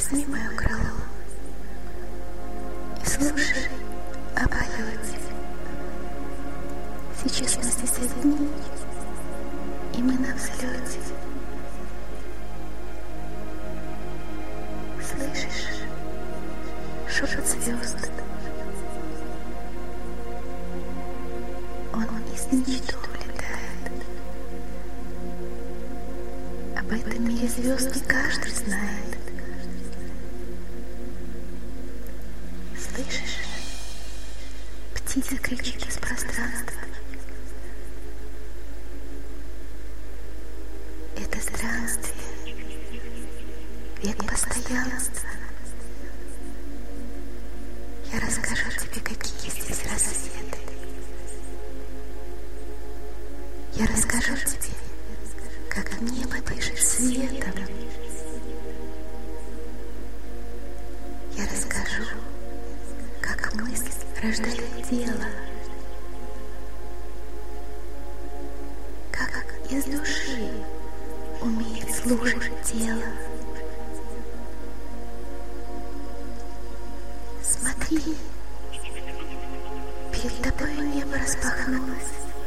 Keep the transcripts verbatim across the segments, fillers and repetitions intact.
Возьми мое крыло и слушай о полете. Сейчас нас здесь одни, и мы на взлете. Слышишь шепот звезд? Он из ничто улетает. Об этом мире звезд не каждый знает. Слышишь? Птица кричит из пространства. Это странствие, век постоянства. Я расскажу тебе, какие здесь рассветы. Я расскажу тебе, как небо дышит светом. Я расскажу, как мысль рождает дело, как из души умеет слушать тело. Смотри, перед тобой небо распахнулось.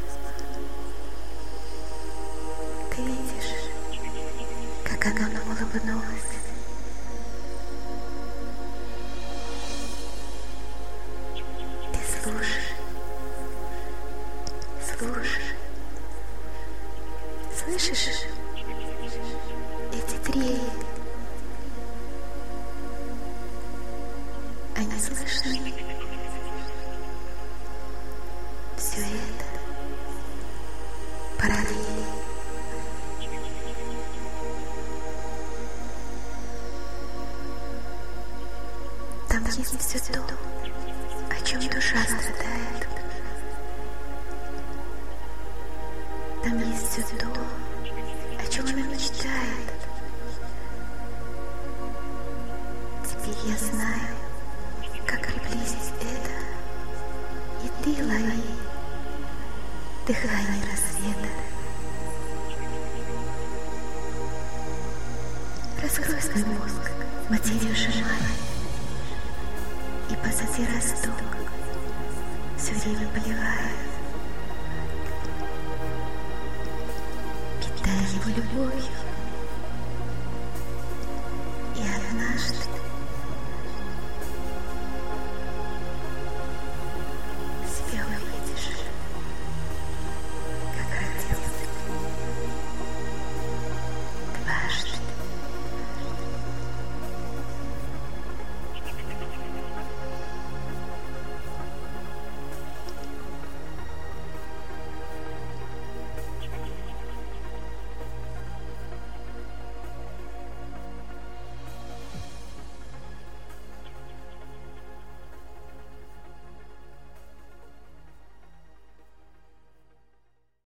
Ты видишь, как оно нам улыбнулось. Ты слушай, слушай. Слышишь? Эти трели, они слышны. Все это параллели. Там есть все то, о чем душа страдает. Там есть все то, о чем она мечтает. Теперь я знаю, как приблизить это, и ты лови дыхание рассвета. Раскрой свой мозг материю сжимая, и посади росток, все время поливая. Питай его любовью, и однажды